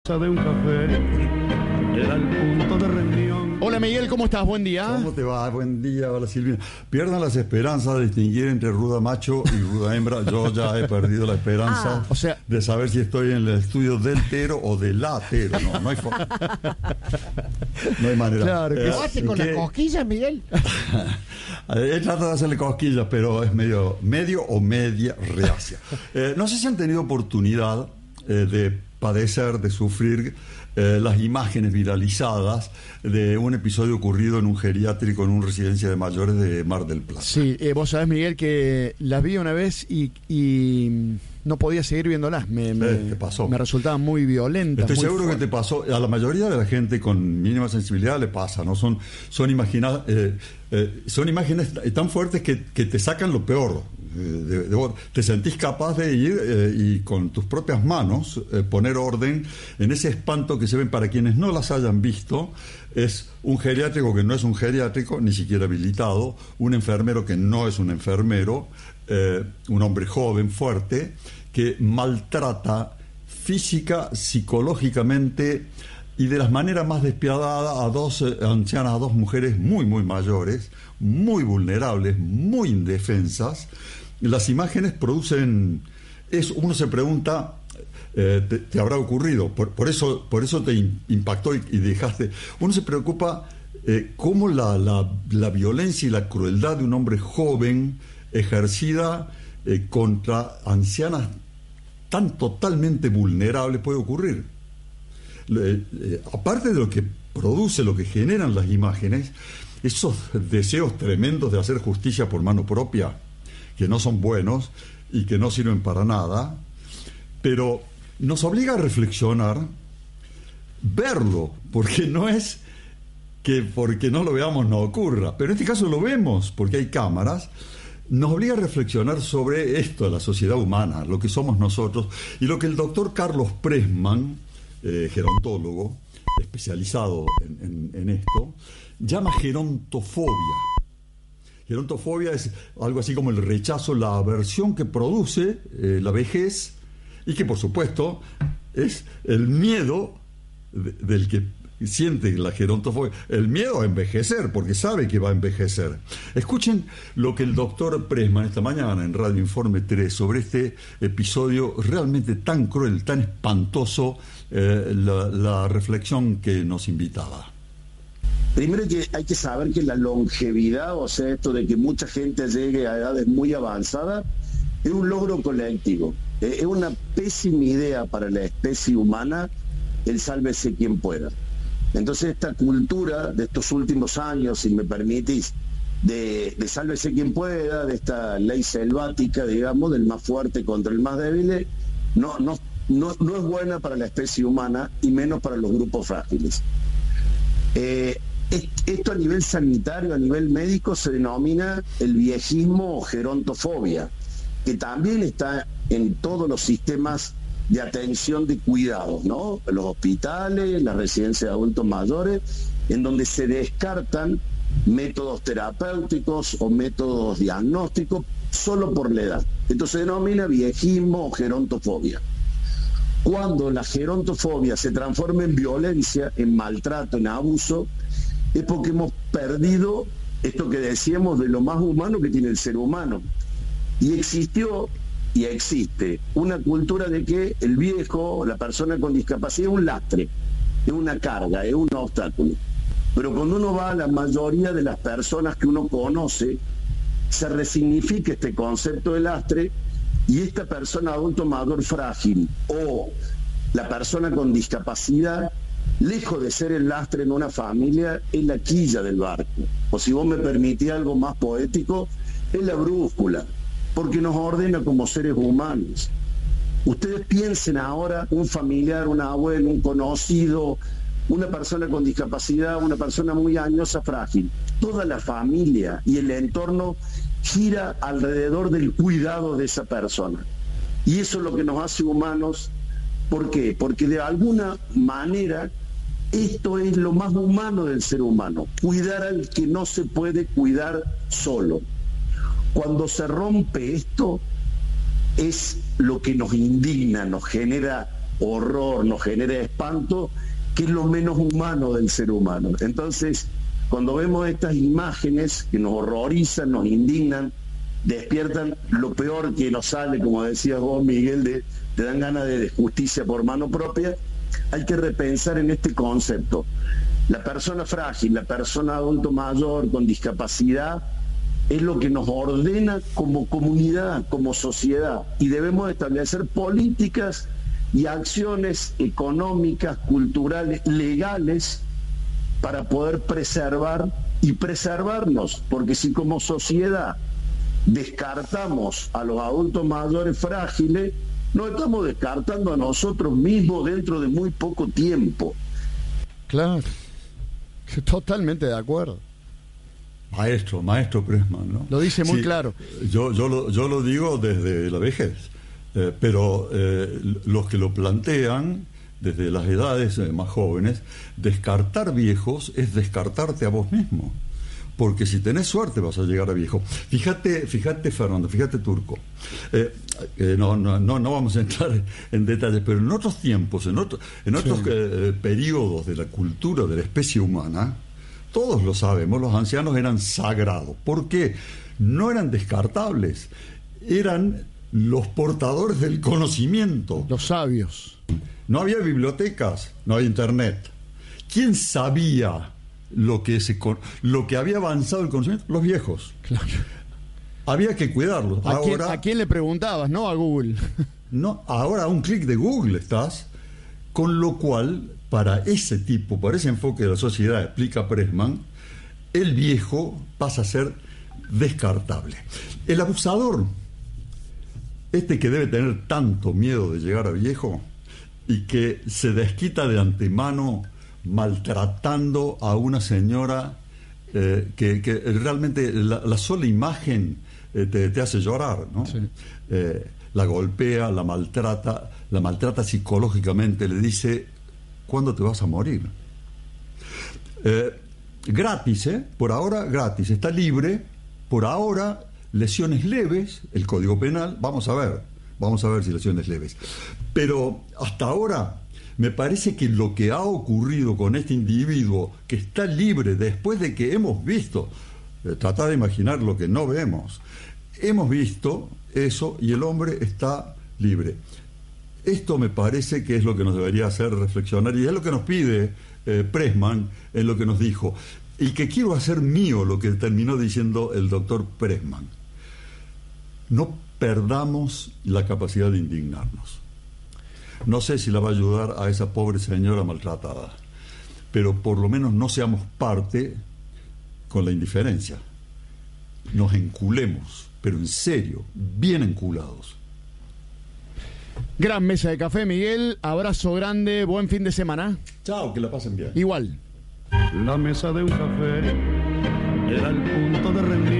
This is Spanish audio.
de un café era el punto de reunión. Hola Miguel, ¿cómo estás? Buen día. ¿Cómo te va? Buen día, hola Silvina. Pierdan las esperanzas de distinguir entre ruda macho y ruda hembra. Yo ya he perdido la esperanza de saber si estoy en el estudio del tero o del latero. No hay forma. No hay manera. Claro, ¿Lo hace con las cosquillas, Miguel? He tratado de hacerle cosquillas, pero es medio o media reacia. No sé si han tenido oportunidad de padecer, de sufrir las imágenes viralizadas de un episodio ocurrido en un geriátrico en una residencia de mayores de Mar del Plata. Sí, vos sabés, Miguel, que las vi una vez y no podía seguir viéndolas. ¿Qué pasó? Me resultaban muy violentas. Estoy seguro que te pasó. A la mayoría de la gente con mínima sensibilidad le pasa, ¿no? Son imágenes tan fuertes que te sacan lo peor. Te sentís capaz de ir y con tus propias manos poner orden en ese espanto que se ven. Para quienes no las hayan visto, es un geriátrico que no es un geriátrico, ni siquiera habilitado, un enfermero que no es un enfermero, un hombre joven, fuerte, que maltrata física, psicológicamente y de las maneras más despiadadas a dos ancianas, a dos mujeres muy, muy mayores, muy vulnerables, muy indefensas. Las imágenes producen... uno se pregunta, te habrá ocurrido, por eso te impactó y dejaste... Uno se preocupa cómo la violencia y la crueldad de un hombre joven ejercida contra ancianas tan totalmente vulnerables puede ocurrir. Aparte de lo que produce, lo que generan las imágenes, esos deseos tremendos de hacer justicia por mano propia, que no son buenos y que no sirven para nada, pero nos obliga a reflexionar, verlo, porque no es que porque no lo veamos no ocurra, pero en este caso lo vemos porque hay cámaras. Nos obliga a reflexionar sobre esto de la sociedad humana, lo que somos nosotros, y lo que el doctor Carlos Pressman, gerontólogo especializado en esto, llama gerontofobia. Gerontofobia es algo así como el rechazo, la aversión que produce la vejez, y que por supuesto es el miedo del que siente la gerontofobia, el miedo a envejecer, porque sabe que va a envejecer. Escuchen lo que el doctor Pressman esta mañana en Radio Informe 3 sobre este episodio realmente tan cruel, tan espantoso, la reflexión que nos invitaba. Primero que hay que saber que la longevidad, o sea, esto de que mucha gente llegue a edades muy avanzadas, es un logro colectivo. Es una pésima idea para la especie humana el sálvese quien pueda. Entonces esta cultura de estos últimos años, si me permitís, de sálvese quien pueda, de esta ley selvática, digamos, del más fuerte contra el más débil, no es buena para la especie humana y menos para los grupos frágiles. Esto a nivel sanitario, a nivel médico, se denomina el viejismo o gerontofobia, que también está en todos los sistemas de atención de cuidados, ¿no? Los hospitales, las residencias de adultos mayores, en donde se descartan métodos terapéuticos o métodos diagnósticos solo por la edad. Entonces se denomina viejismo o gerontofobia. Cuando la gerontofobia se transforma en violencia, en maltrato, en abuso, es porque hemos perdido esto que decíamos de lo más humano que tiene el ser humano. Y existió y existe una cultura de que el viejo, la persona con discapacidad, es un lastre, es una carga, es un obstáculo. Pero cuando uno va a la mayoría de las personas que uno conoce, se resignifica este concepto de lastre, y esta persona adulto mayor frágil o la persona con discapacidad, lejos de ser el lastre en una familia, es la quilla del barco. O si vos me permitís algo más poético, es la brújula, porque nos ordena como seres humanos. Ustedes piensen ahora un familiar, un abuelo, un conocido, una persona con discapacidad, una persona muy añosa, frágil. Toda la familia y el entorno gira alrededor del cuidado de esa persona. Y eso es lo que nos hace humanos. ¿Por qué? Porque de alguna manera esto es lo más humano del ser humano, cuidar al que no se puede cuidar solo. Cuando se rompe esto, es lo que nos indigna, nos genera horror, nos genera espanto, que es lo menos humano del ser humano. Entonces, cuando vemos estas imágenes que nos horrorizan, nos indignan, despiertan lo peor que nos sale, como decías vos, Miguel, te dan ganas de justicia por mano propia, hay que repensar en este concepto. La persona frágil, la persona adulto mayor con discapacidad, es lo que nos ordena como comunidad, como sociedad, y debemos establecer políticas y acciones económicas, culturales, legales, para poder preservar y preservarnos, porque si como sociedad descartamos a los adultos mayores frágiles, nos estamos descartando a nosotros mismos dentro de muy poco tiempo. Claro, totalmente de acuerdo. Maestro Pressman, ¿no? Lo dice muy claro. Yo lo digo desde la vejez, pero los que lo plantean desde las edades más jóvenes, descartar viejos es descartarte a vos mismo, porque si tenés suerte vas a llegar a viejo. Fíjate Fernando, fíjate Turco, no vamos a entrar en detalles, pero en otros tiempos, en otros periodos de la cultura de la especie humana, todos lo sabemos, los ancianos eran sagrados. ¿Por qué? No eran descartables, eran los portadores del conocimiento. Los sabios. No había bibliotecas, no había internet. ¿Quién sabía lo que había avanzado el conocimiento? Los viejos. Claro. Había que cuidarlos. ¿A quién le preguntabas? No a Google. No, ahora a un clic de Google estás, con lo cual, para ese enfoque de la sociedad, explica Pressman, el viejo pasa a ser descartable. El abusador, que debe tener tanto miedo de llegar a viejo y que se desquita de antemano maltratando a una señora que realmente la sola imagen te hace llorar, ¿no? Sí. La golpea, la maltrata psicológicamente, le dice: ¿cuándo te vas a morir? Gratis, por ahora gratis, está libre, por ahora lesiones leves, el Código Penal, vamos a ver si lesiones leves. Pero hasta ahora me parece que lo que ha ocurrido con este individuo que está libre después de que hemos visto, tratar de imaginar lo que no vemos, hemos visto eso y el hombre está libre. Esto me parece que es lo que nos debería hacer reflexionar y es lo que nos pide Pressman en lo que nos dijo, y que quiero hacer mío lo que terminó diciendo el doctor Pressman. No perdamos la capacidad de indignarnos. No sé si la va a ayudar a esa pobre señora maltratada, pero por lo menos no seamos parte con la indiferencia. Nos enculemos, pero en serio, bien enculados. Gran mesa de café, Miguel. Abrazo grande, buen fin de semana. Chao, que la pasen bien. Igual. La mesa de un café era el punto de rendir.